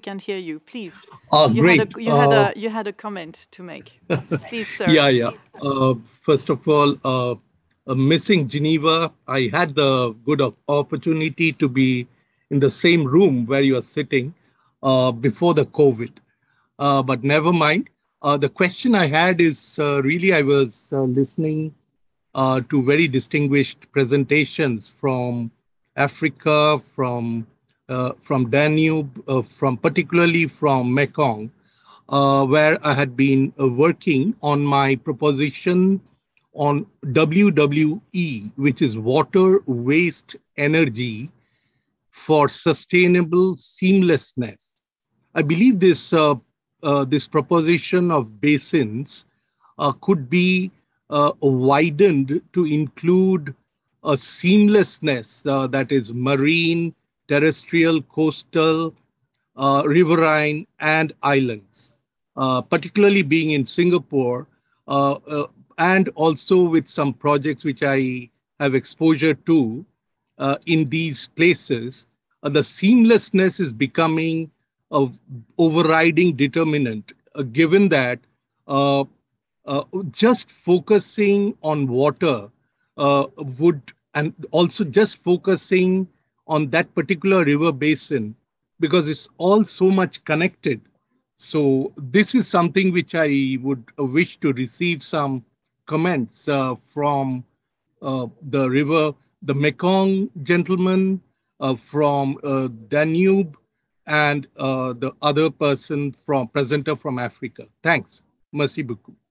can't hear you. Please, Great. you had a comment to make. Please, sir. Yeah, yeah. First of all, missing Geneva, I had the good opportunity to be in the same room where you are sitting before the COVID. But never mind. The question I had is really I was listening to very distinguished presentations from Africa, from Danube, from particularly from Mekong, where I had been working on my proposition on WWE, which is water waste energy for sustainable seamlessness. I believe this proposition of basins could be widened to include a seamlessness that is marine, terrestrial, coastal, riverine, and islands. Particularly being in Singapore, and also with some projects which I have exposure to in these places, the seamlessness is becoming a overriding determinant, given that uh, just focusing on water would, and also just focusing on that particular river basin, because it's all so much connected. So this is something which I would wish to receive some comments from the river, the Mekong gentleman, from Danube, and the other person from presenter from Africa. Thanks. Merci beaucoup.